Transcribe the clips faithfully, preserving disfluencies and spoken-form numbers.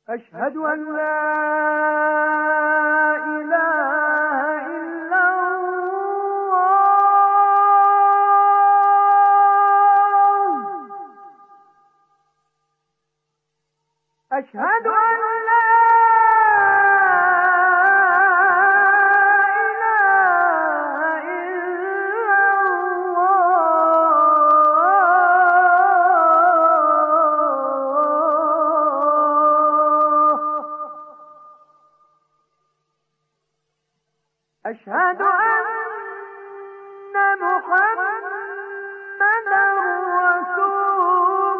أشهد أن لا إله إلا الله. أشهد أن لا إله إلا الله. أشهد أن محمدا رسول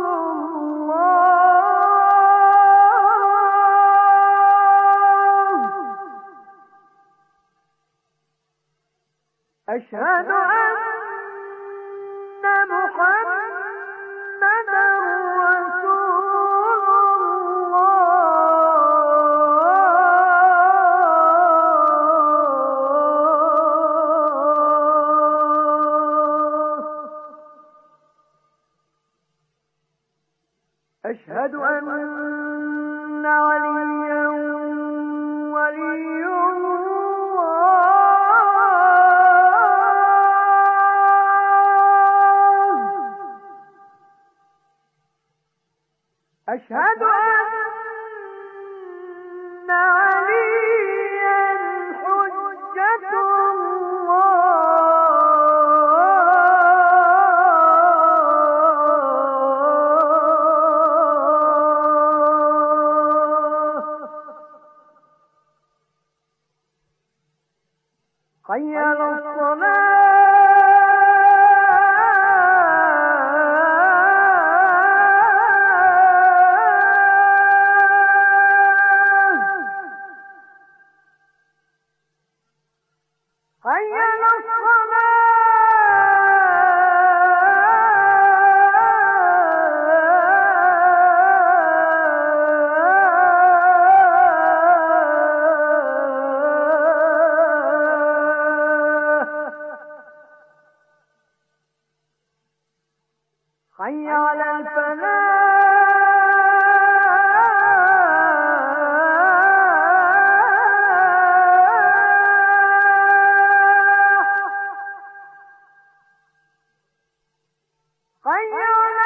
الله. أشهد أن محمدا رسول الله. أشهد أن عليا ولي الله. أشهد أن عليا حجة الله. حي على الصلاة. حي على الصلاة. حي على الفلاح. حي على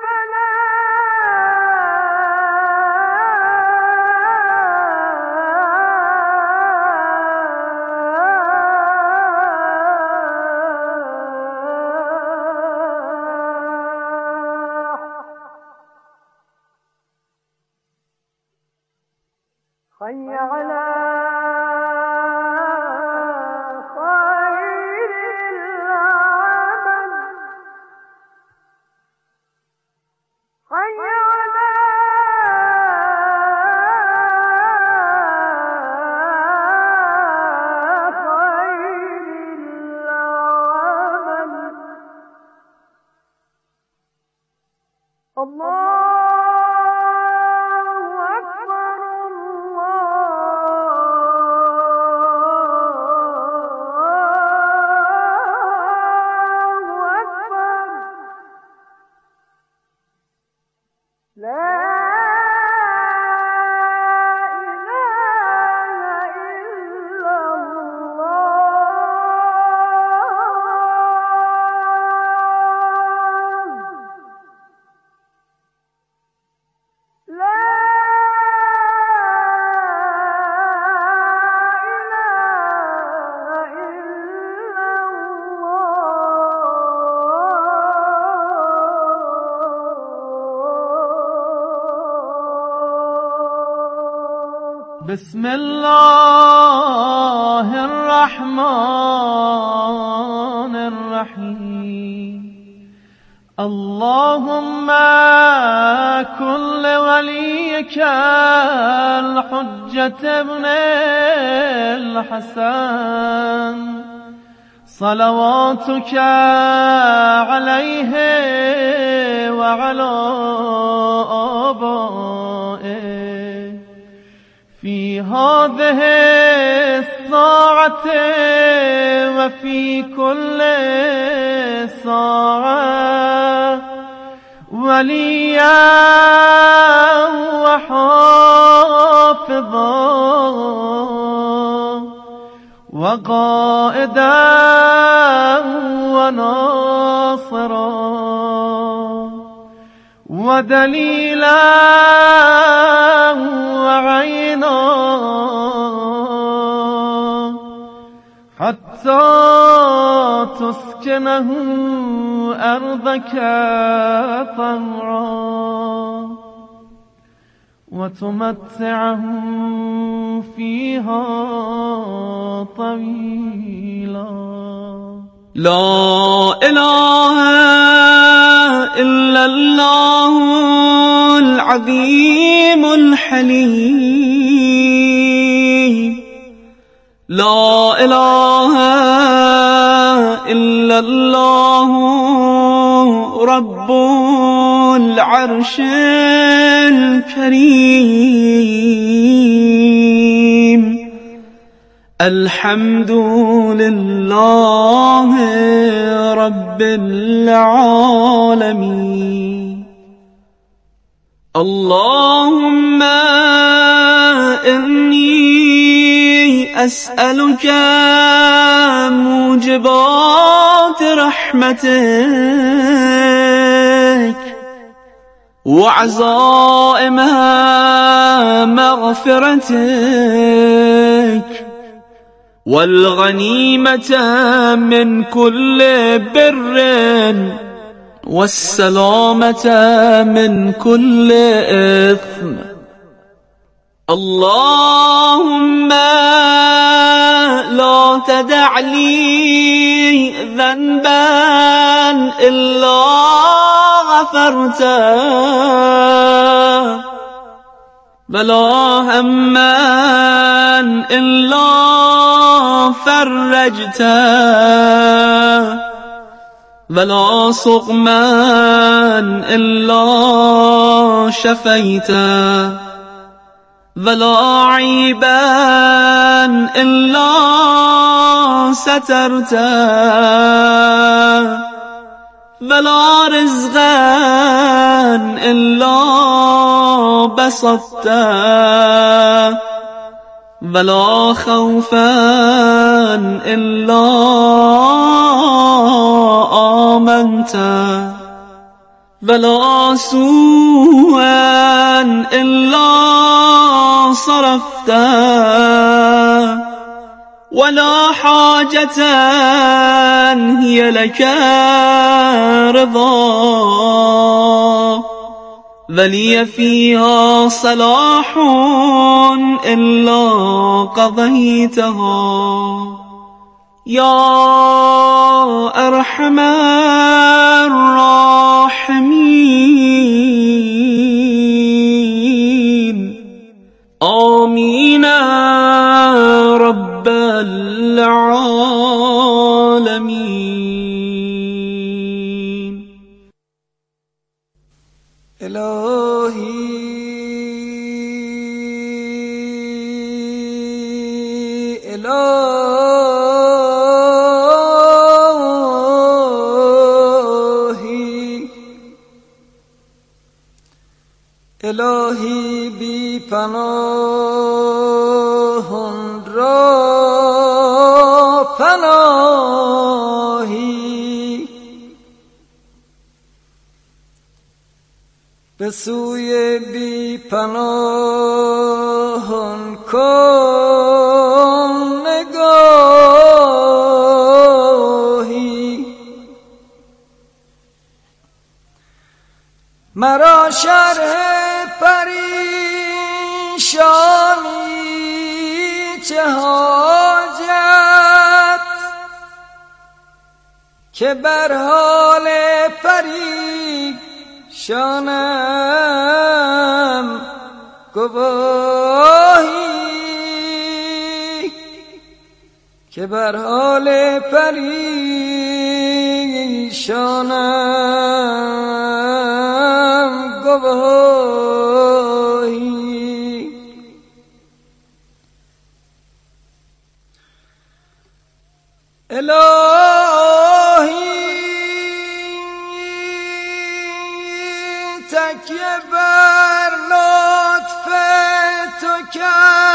الفلاح. حي على خير العمل. حي على خير العمل. الله أكبر. الله أكبر. لا إله إلا الله. لا إله إلا الله. بسم الله الرحمن الرحيم. اللهم كن لوليك الحجة ابن الحسن صلواتك عليه وعلى آبائه في هذه الساعة وفي كل ساعة وليا وحافظا وقائدا وناصرا ودليلا وعينا حتى تسكنه أرضك طوعا وتمتعه فيها طويلا. لا إله إلا الله العظيم الحليم. لا إله إلا الله رب العرش الكريم. الحمد لله رب العالمين. اللهم إني أسألك موجبات رحمتك وعزائم مغفرتك والغنيمة من كل بر والسلامة من كل إثم. اللهم لا تدع لي ذنبا إلا غفرته ولا هما إلا فرجته ولا سقما إلا شفيته ولا عيبا إلا سترته ولا رزقا إلا بسطته ولا خوفا إلا آمنته ولا سوءا إلا صرفته ولا حاجة هي لك رضا ولي فيها صلاح إلا قضيتها يا أرحم الراحمين. آمين رب العالمين. إلهي إلهي إلهي بی پناهان را پناهی به سوی بی پناهان کن نگاهی مرا شرح پریشانی چه حاجت که بر حال پریشانم گواهی که بر حال پریشانم گواهی. الهی تکیه بر لطف تو کرد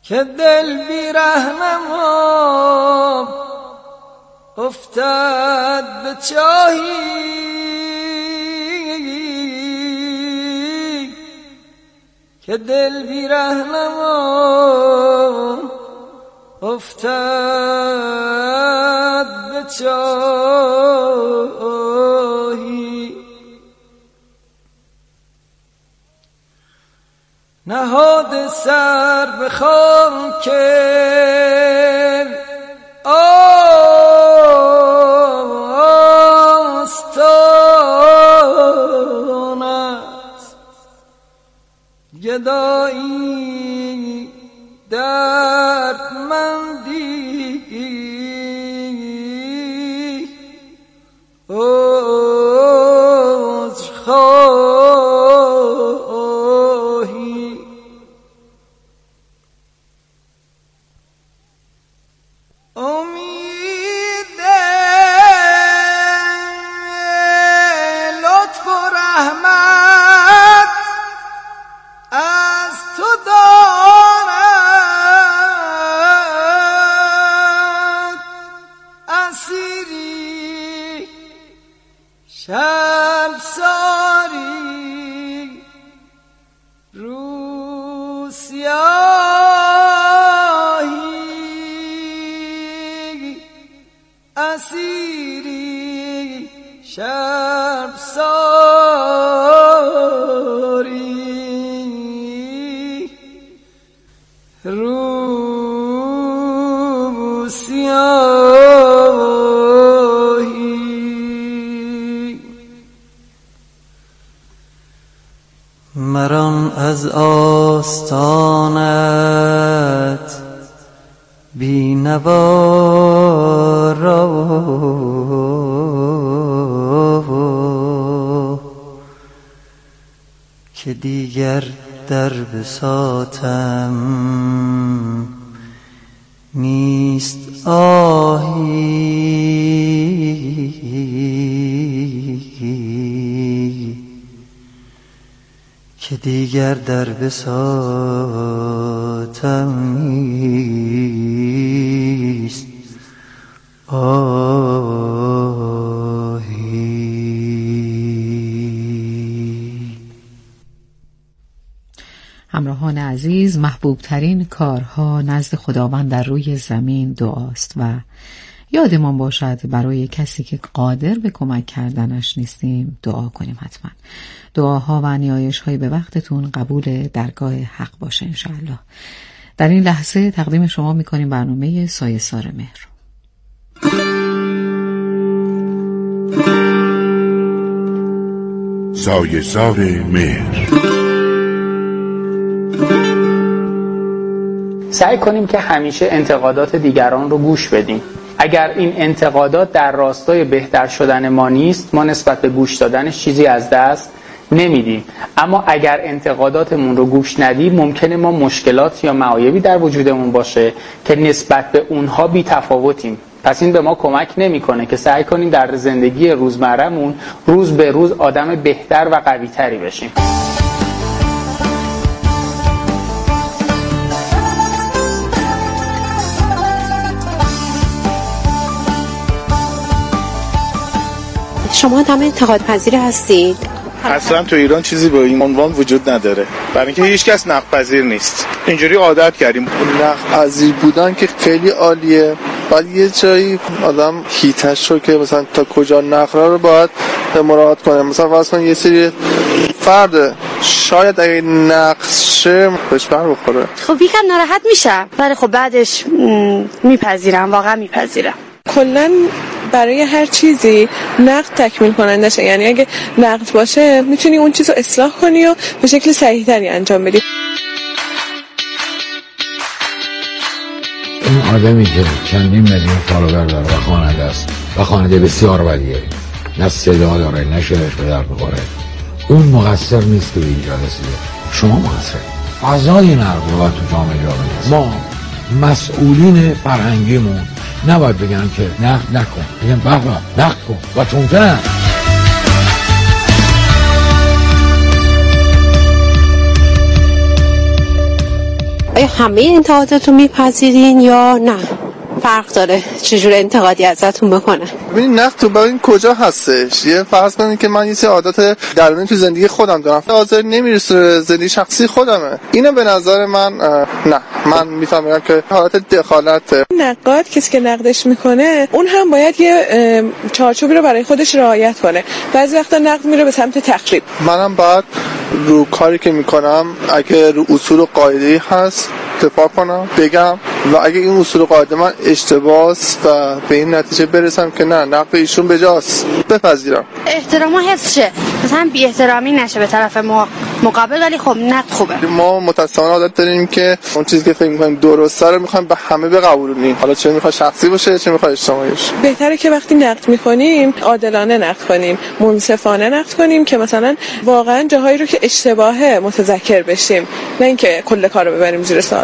که دل بی رهنما افتاد به چاهی که دل بی رهنما افتاد به چاهی نهاد سر به خاک آستان است گدایی دردمندی عذرخواهی امید لطف و رحمت از تو دارد اسیری شرمساری روسیاهی اسیری شرمساری روسیاهی مران از آستانت بی نوا را که دیگر در بساطم نیست آهی که دیگر در بساطم نیست آهی. همراهان عزیز، محبوب ترین کارها نزد خداوند در روی زمین دعاست و یادمان باشد برای کسی که قادر به کمک کردنش نیستیم دعا کنیم. حتما دعاها و نیایش های به وقتتون قبول درگاه حق باشه انشاءالله. در این لحظه تقدیم شما میکنیم برنامه سایه‌سار مهر. سایه‌سار مهر. سعی کنیم که همیشه انتقادات دیگران رو گوش بدیم. اگر این انتقادات در راستای بهتر شدن ما نیست، ما نسبت به گوش دادنش چیزی از دست نمیدیم. اما اگر انتقاداتمون رو گوش ندیم، ممکنه ما مشکلات یا معایبی در وجودمون باشه که نسبت به اونها بی تفاوتیم. پس این به ما کمک نمیکنه که سعی کنیم در زندگی روزمره‌مون روز به روز آدم بهتر و قوی‌تری بشیم. شما هم انتقاد پذیر هستید؟ اصلا تو ایران چیزی با این عنوان وجود نداره، برای اینکه هیچ کس نقد پذیر نیست. اینجوری عادت کردیم. نقد پذیر بودن که خیلی عالیه، ولی یه جایی آدم هیتش رو که مثلا تا کجا نقد رو باید مراعات کنه. مثلا واسه یه سری فرد شاید اگه نقشه بهش بر بخوره، خب یکم ناراحت میشم، ولی خب بعدش میپذیرم، واقعا میپذیرم. کلاً برای هر چیزی نقد تکمیل کننده، یعنی اگه نقد باشه میتونی اون چیزو اصلاح کنی و به شکل صحیح‌تری انجام بدی. این آدمی که چندین میلیون فالوور داره و خواننده است و خواننده بسیار بدیه، نه صدا داره نه شعرش به درد بخوره، اون مقصر نیست که به اینجا رسیده. شما مقصرید. فضای نقد رو باید تو جامعه جا بندازیم. ما مسئولین فرهنگیمون نباید بگن که نقد نکن، بگن بابا نقد کن و تونتنه. آیا همه انتقادات رو میپذیرین یا نه؟ فرق داره چجور انتقادی ازتون بکنه؟ ببین نقد تو ببین کجا هستش. یه فرض کنید که من یه سری عادات درونی تو زندگی خودم دارم، آزار نمیرسه زندگی شخصی خودمه، اینو به نظر من نه، من میفهمم که حالت دخالته. نقاد کسی که نقدش میکنه اون هم باید یه چارچوبی رو برای خودش رعایت کنه. بعضی وقتا نقد میره به سمت تخریب. منم بعد رو کاری که میکنم اگه رو اصول و قاعده هست دفاع کنم، بگم و اگه این اصول و قاعده من اشتباهست و به این نتیجه برسم که نه نقد ایشون بجاست، بپذیرم. احترام حفظ شه، مثلا بی احترامی نشه به طرف مقابل، ولی خب نقد خوبه. ما متأسفانه عادت داریم که اون چیزی که فکر می‌کنیم درسته رو می‌خوایم به همه بقبولونیم، حالا چه می‌خواد شخصی باشه چه می‌خواد اجتماعی باشه. بهتره که وقتی نقد می‌کنیم عادلانه نقد کنیم، منصفانه نقد کنیم که مثلا واقعا جاهایی رو که اشتباهه متذکر بشیم، نه اینکه کل کارو ببریم زیر سوال.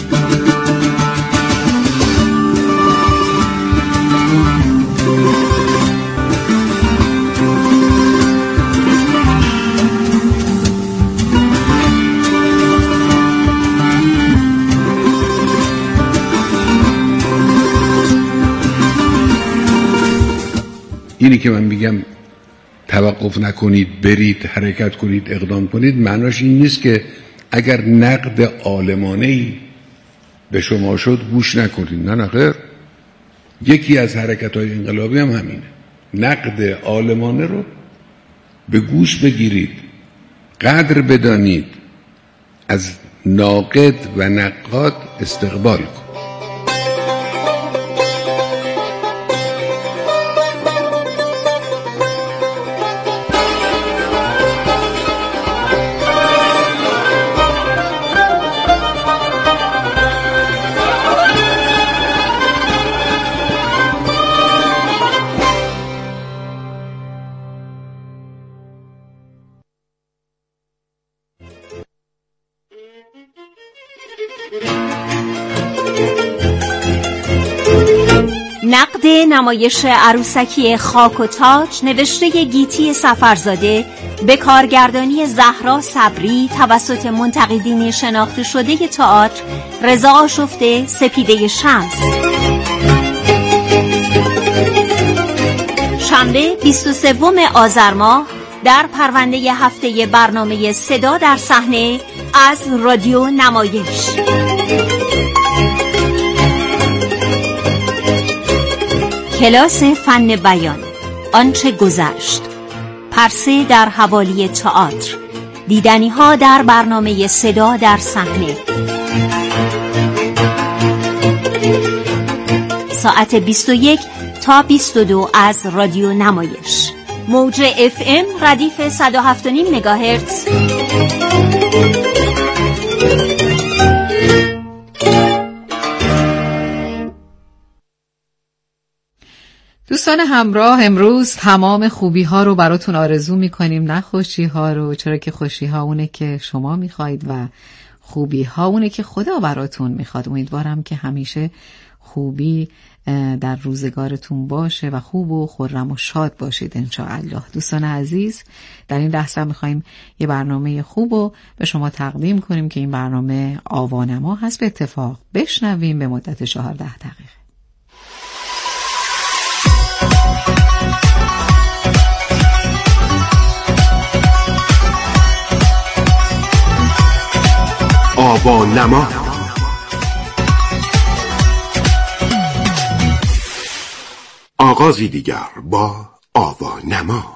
اینی که من میگم توقف نکنید، برید، حرکت کنید، اقدام کنید، معناش این نیست که اگر نقد عالمانه‌ای به شما شد گوش نکنید. نه نه خیر. یکی از حرکت‌های انقلابی هم همینه. نقد عالمانه رو به گوش بگیرید، قدر بدانید، از ناقد و نقاد استقبال کنید. نقد نمایش عروسکی خاک و تاج نوشته گیتی سفرزاده به کارگردانی زهرا صبری توسط منتقدین شناخته شده تئاتر رضا آشفته، سپیده شمس. شنبه بیست و سوم آذر ماه در پرونده هفته برنامه صدا در صحنه از رادیو نمایش. کلاس فن بیان، آنچه گذشت، پرسه در حوالی تئاتر، دیدنی ها در برنامه صدا در صحنه. ساعت بیست و یک تا بیست و دو از رادیو نمایش. موج اف ام ردیف صد و هفت و نیم مگاهرتز. دوستان همراه، امروز تمام خوبی ها رو براتون آرزو میکنیم، نه خوشی ها رو، چرا که خوشی ها اونه که شما میخواید و خوبی ها اونه که خدا براتون میخواد. امیدوارم که همیشه خوبی در روزگارتون باشه و خوب و خرم و شاد باشید انشاءالله. دوستان عزیز، در این لحظه میخوایم یه برنامه خوب رو به شما تقدیم کنیم که این برنامه آوانما هست. به اتفاق بشنویم به مدت چهارده دقیقه. آوانما آغازی دیگر با آوانما.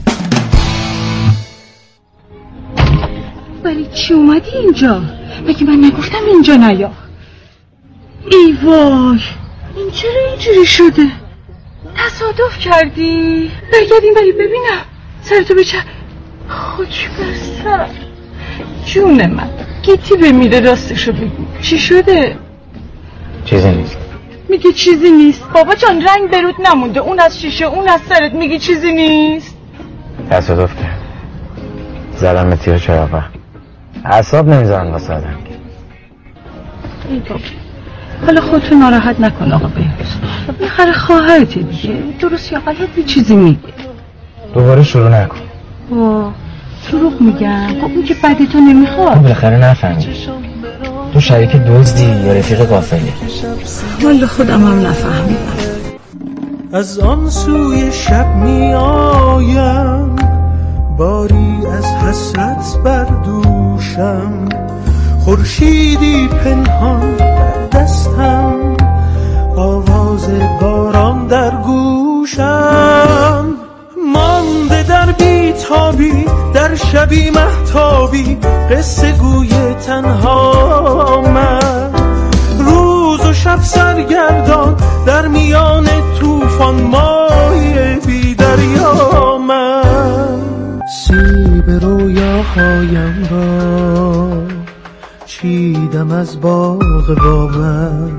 ولی چی اومدی اینجا؟ مگه من نگفتم اینجا نیا؟ ای وای، این چرا اینجوری شده؟ تصادف کردی؟ برگردیم ولی ببینم سرتو بچه. خوش برسر جون من، گیتی بمیره راستشو بگو چی شده؟ چیزی نیست. میگه چیزی نیست؟ بابا جان رنگ برود نمونده، اون از شیشه اون از سرت، میگی چیزی نیست؟ تصادف کرد، زدم به تیر چراغ، اعصاب نمیذارن واسه آدم. ای بابا حالا خودتو ناراحت نکن آقا بهروز، بالاخره خواهرته دیگه، درست یا غلط چیزی میگه. دوباره شروع نکن. وا دروغ میگم، خب اون که بعد تو نمیخواد. بالاخره نفهمی. تو شریک دزدی یا رفیق قافله؟ والا خودم هم نفهمیدم. از آن سوی شب می آیم، باری از حسرت بر دوشم، خورشیدی پنهان در دستم، آواز باران در گوشم، مانده در بیتابی در شبی مهتابی، قصه گوی تنها من، روز و شب سرگردان در میان طوفان مای بی دریا من، سیب رویاهایم را چیدم از باغ باور،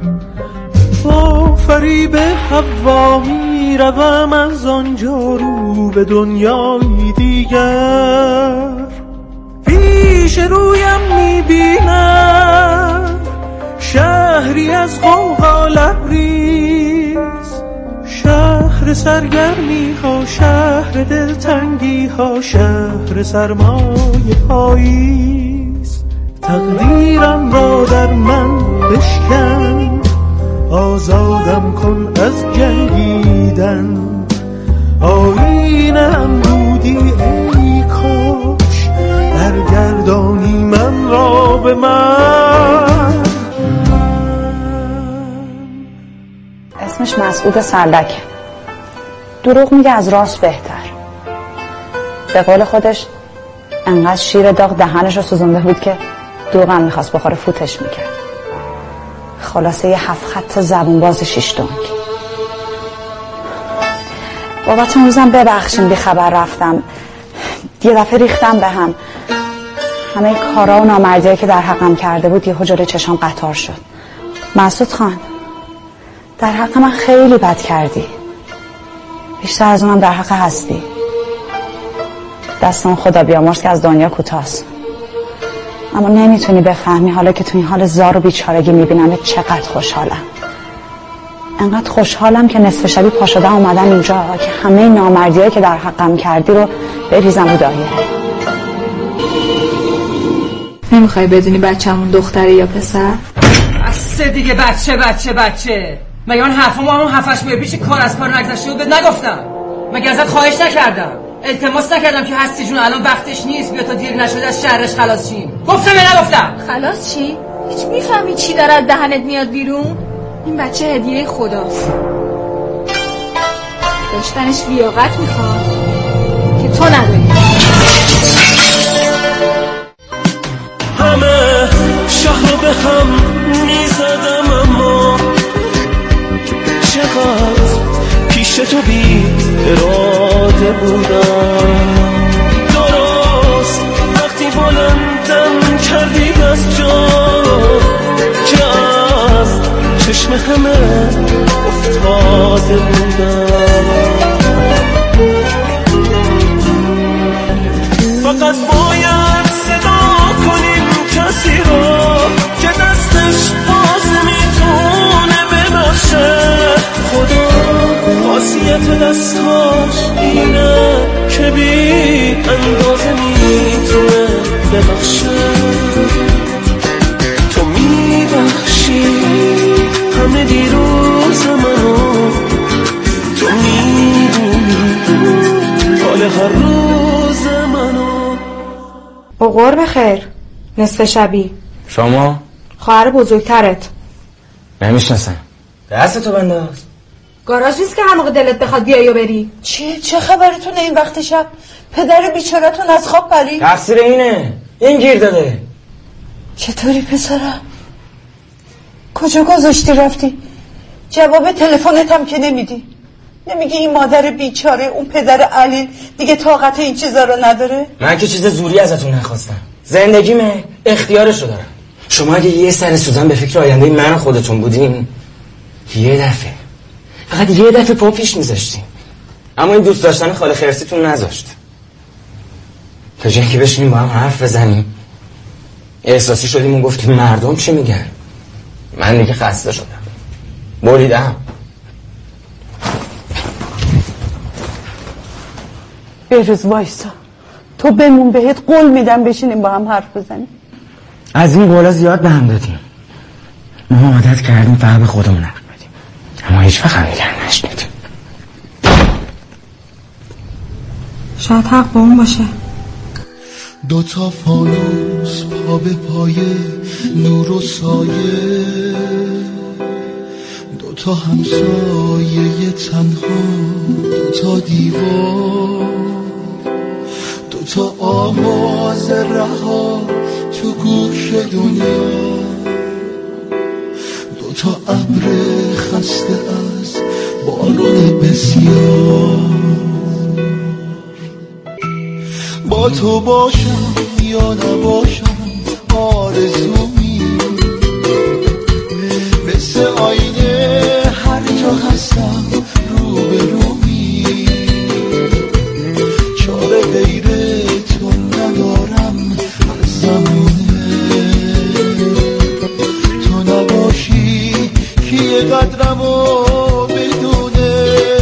با فریب حوا می روم از آنجا رو به دنیای دیگر، پیش رویم می بینم شهری از غوغا لبریز، شهر سرگرمی ها، شهر دلتنگی ها، شهر سرمای پاییز، تقدیرم را در من بشکن، آزادم کن از جنگیدن، آینم بودی ای کاش، برگردانی من را به من. اسمش مسعود سردک، دروغ میگه از راست بهتر. به قول خودش انقدر شیر داغ دهنش رو سوزونده بود که دوغم میخواست بخوره فوتش میکرد. خلاصه یه هفت خط زبون باز شیش دنگ. باباتون روزم ببخشین بی خبر رفتم، یه دفعه ریختم به هم، همه کارا و نامردیایی که در حقم کرده بود یهو جلوی چشام قطار شد. مسعود خان، در حق من خیلی بد کردی، بیشتر از اونم در حق هستی. دستم خدا بیامرز که از دنیا کوتاست، اما نمیتونی بفهمی حالا که تو این حال زار و بیچارگی میبینم چقدر خوشحالم. انقدر خوشحالم که نصف شبی پا شدم اومدم اینجا که همه نامردیایی که در حقم کردی رو بریزم رو دایره. نمیخوای بدونی بچه‌مون دختره یا پسر؟ بسه دیگه، بچه بچه بچه. مگه من حرفمو همون هفتش ماه پیش کار از کار نگذشته بود بهت نگفتم؟ مگه ازت خواهش نکردم؟ التماس نکردم که هستی جون الان وقتش نیست بیا تا دیر نشده از شهرش خلاص شیم؟ گفتم یا نگفتم؟ خلاص چی؟ هیچ میفهمی چی داره از دهنت میاد بیرون؟ این بچه هدیه خداست، داشتنش لیاقت میخواد که تو نداری. همه شهر به هم میزدم اما چقدر پیش تو بی اراده بودم، درست وقتی بلندم کردی از جا که از چشم همه افتاده بودم، فقط باید صدا کنیم کسی رو که دستش باز میتونه ببخشه. خدا خاصیت دستاش اینه که بی اندازه میتونه ببخشه. تو میبخشی همه دیروز منو، تو میدونی حال هر روز منو. بقر بخیر نصف شبی. شما؟ خواهر بزرگترت. نمیشناسم. دستتو بنداز. گاراژ نیست که هر موقع دلت بخواد بیای و بری. چیه؟ چه خبرتونه این وقت شب؟ پدر بیچارتون از خواب پرید؟ تقصیر اینه، این گیر داده. چطوری پسرم؟ کجا گذاشتی رفتی؟ جواب تلفنت هم که نمیدی. نمیگی این مادر بیچاره اون پدر علیل دیگه طاقت این چیزا رو نداره؟ من که چیز زوری ازتون نخواستم، زندگیمه، اختیارشو دارم. شما اگه یه سر سوزن به فکر آینده من خودتون بودین یه دفعه، فقط یه دفعه پا پیش میذاشتین، اما این دوست داشتن خاله خرسیتون نذاشت. تا جایی که بشینیم با هم حرف بزنیم احساسی شدیم و گفتیم مردم چی میگن. من دیگه خسته شدم، بریدم. بروز وایسا، تو بمون، بهت قول میدم بشینیم با هم حرف بزنیم. از این قولا زیاد به هم دادیم. ما عادت کردیم فقط به خودمون حق بدیم، اما هیچ وقت هم دیگر نشنیدیم. شاید حق با اون باشه. دو تا فانوس پا به پایه، نور و سایه، دو تا همسایه تنها، دو تا دیوار، دو تا آواز رها تو گوش دنیا، دو تا ابر خسته از بارون بسیار. با تو باشم یا نباشم آرزومی، مثل آینه هر جا هستم رو به رومی، چاره غیر تو ندارم از زمونه، تو نباشی کیه قدرمو بدونه.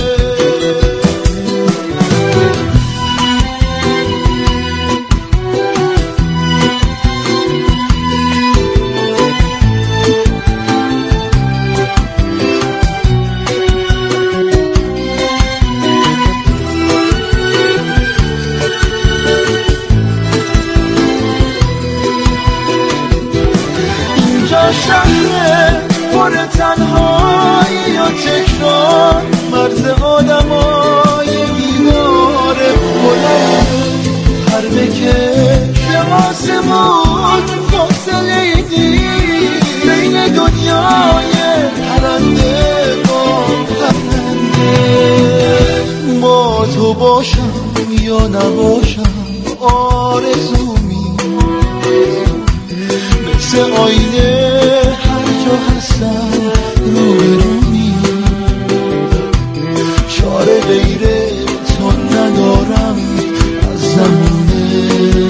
شهر پر تنهایی یا تکرار، مرز آدم های دیوار بلند، هر بکش آسمان فاصله دید بین دنیای پرنده با پرنده. با تو باشم یا نباشم آرزومی، مثل آینه هر جا هستم رو به رومی، چاره غیر تو ندارم از زمونه،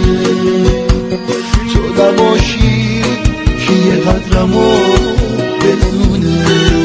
تو نباشی کیه قدرمو بدونه.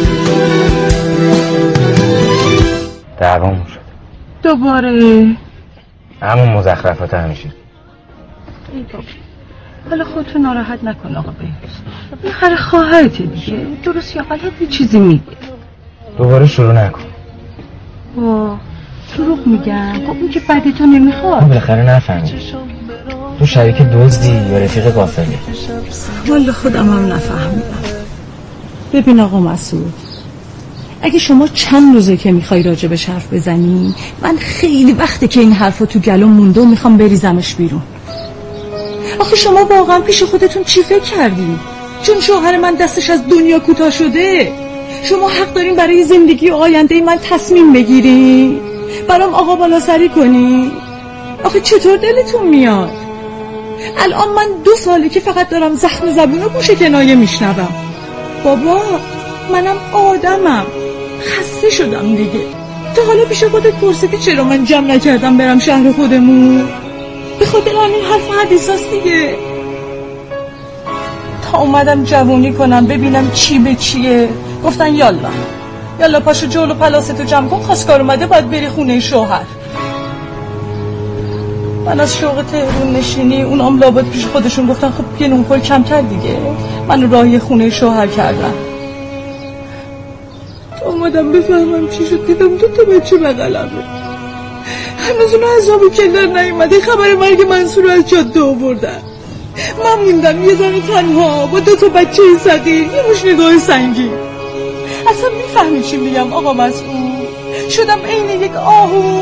دعوامون شد دوباره همون مزخرفات همیشه. ای بابا حالا خودتو ناراحت نکن آقا بهروز، بالاخره خواهرته دیگه، درست یا غلط یه چیزی میگه. دوباره شروع نکن. وا دروغ میگم. خب این که بعد تو نمیخواد. ما بالاخره نفهمید تو شریک دزدی یا رفیق غافلی. والا خودم هم نفهمیدم. ببین آقا مسعود، اگه شما چند روزه که میخوای راجبش حرف بزنی، من خیلی وقته که این حرفا تو گلوم مونده و میخوام بریزمش بیرون. آخه شما واقعا پیش خودتون چی فکر کردین؟ چون شوهر من دستش از دنیا کوتاه شده شما حق دارین برای زندگی و آینده من تصمیم بگیرین؟ برام آقا بالا سری کنین؟ آخه چطور دلتون میاد؟ الان من دو ساله که فقط دارم زخم زبون و گوش کنایه میشنوم. بابا منم آدمم، خسته شدم دیگه. تا حالا پیش خودت پرسیدی چرا من جمع نکردم برم شهر خودمون؟ به خاطر همین حرف حدیثاست دیگه. تا اومدم جوونی کنم ببینم چی به چیه، گفتن یالا یالا پاشو جولو پلاستو جمع کن، خواستگار اومده باید بری خونه شوهر. من از شوق تهرون نشینی اونام لابد پیش خودشون گفتن خب یه نونخور کم کرد دیگه، من راهی خونه شوهر کردم. تا اومدم بفهمم چی شد، دیدم دو تا بچه بغلمه، هنوز اونو از آبی کلر نیومده، خبر مرگ منصور از جاده آوردن. من موندم یه زن تنها با دو تا بچه صغیر، یه مش نگاه سنگین. اصلا میفهمی چی میگم آقا مسعود؟ شدم عین یک آهو